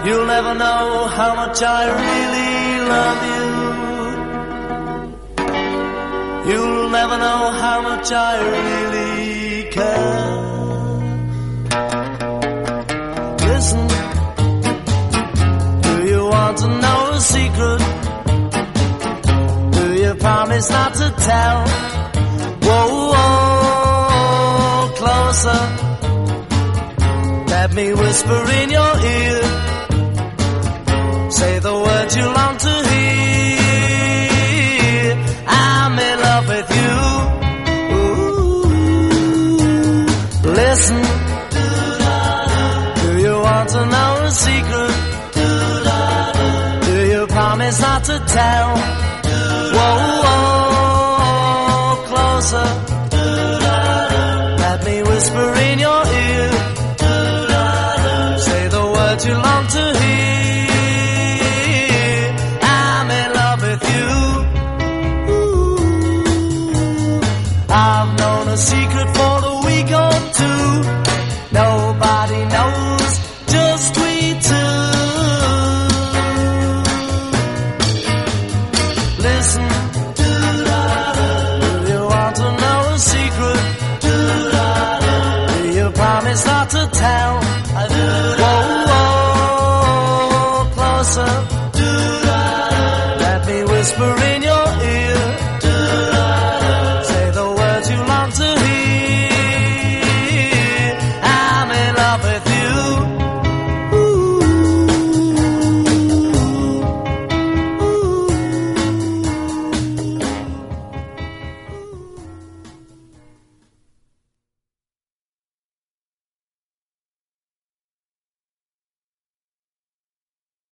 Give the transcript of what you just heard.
You'll never know how much I really love you. You'll never know how much I really care. Listen, do you want to know a secret? Do you promise not to tell? Whoa, whoa, closer. Let me whisper in your ear. Say the words you long to hear. I'm in love with you. Ooh. Listen, do you want to know a secret? Do you promise not to tell? Whoa, whoa, closer. Let me whisper in your ear. Say the words you long to hear. I've known a secret for a week or two. Nobody knows, just we two. Listen, do you want to know a secret? Do you promise not to tell? I do.